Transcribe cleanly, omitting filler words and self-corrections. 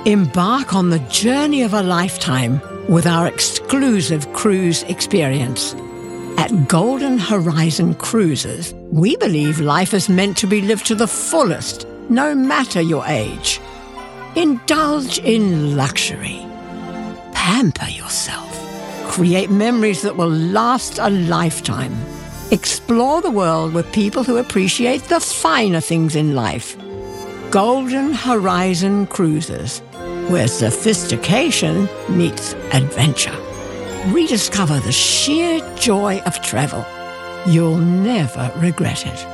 Embark on the journey of a lifetime with our exclusive cruise experience. At Golden Horizon Cruises, we believe life is meant to be lived to the fullest, no matter your age. Indulge in luxury. Pamper yourself. Create memories that will last a lifetime. Explore the world with people who appreciate the finer things in life. Golden Horizon Cruises, where sophistication meets adventure. Rediscover the sheer joy of travel. You'll never regret it.